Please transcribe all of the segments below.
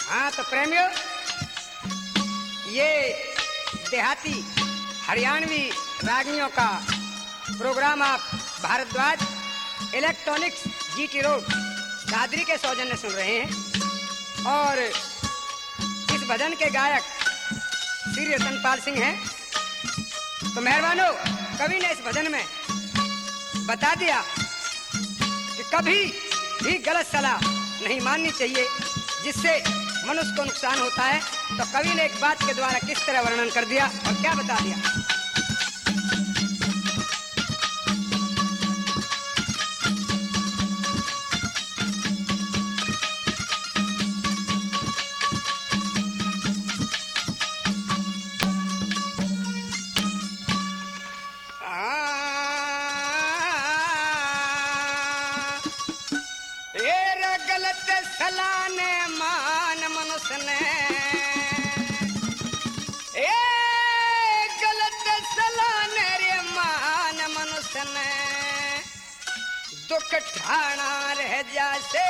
हाँ तो प्रेमियों, ये देहाती हरियाणवी रागियों का प्रोग्राम आप Bhardwaj electronics GT road Dadri के सौजन्य सुन रहे हैं। और इस भजन के गायक श्री रतनपाल सिंह हैं। तो मेहरबानो, कवि ने इस भजन में बता दिया कि कभी भी गलत सलाह नहीं माननी चाहिए जिससे मनुष्य को नुकसान होता है। तो कवि ने एक बात के द्वारा किस तरह वर्णन कर दिया और क्या बता दिया। गलत सलाह ने मान मनुष्य ने, गलत सलाह ने रे मान मनुष्य ने, दुख ठाना रह जासे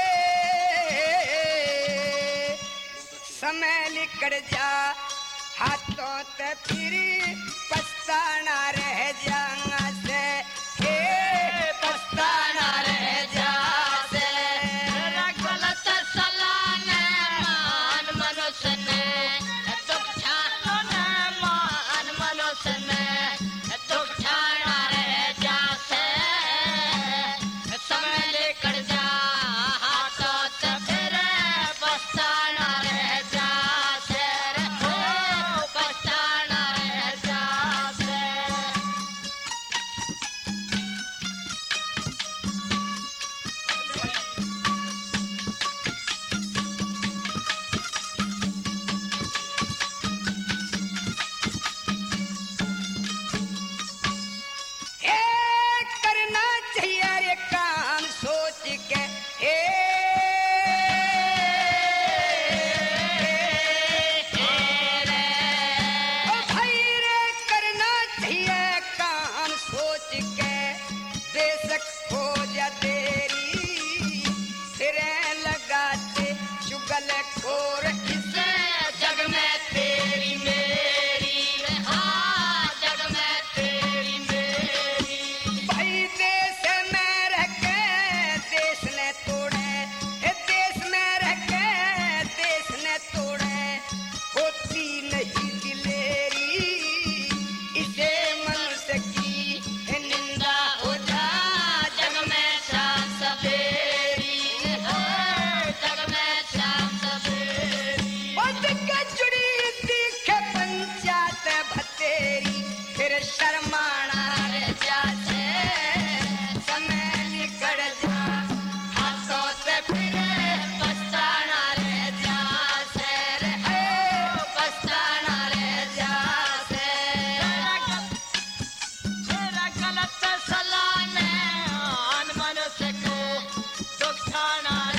समय लिकड़ जा हाथों ते फिर पछताना रह जाना से, पछताना रह जा। और इस जग में तेरी मेरी, हाँ जग में तेरी मेरी। भाई देश में रह के देश ने तोड़े, देश में रह के देश ने तोड़े, होती नहीं दिलेरी इसे मनुष्य की निंदा हो जा जग में शान सवेरी, जग में शान सवेरी। जुड़ी दिखे पंचायत भतेरी फिर शर्माना रह जाते समय निकल जा हाथों से फिर पछताना रह जाते, पछताना रह जाते। गलत सलाह ने मनुष्य को दुख ठाना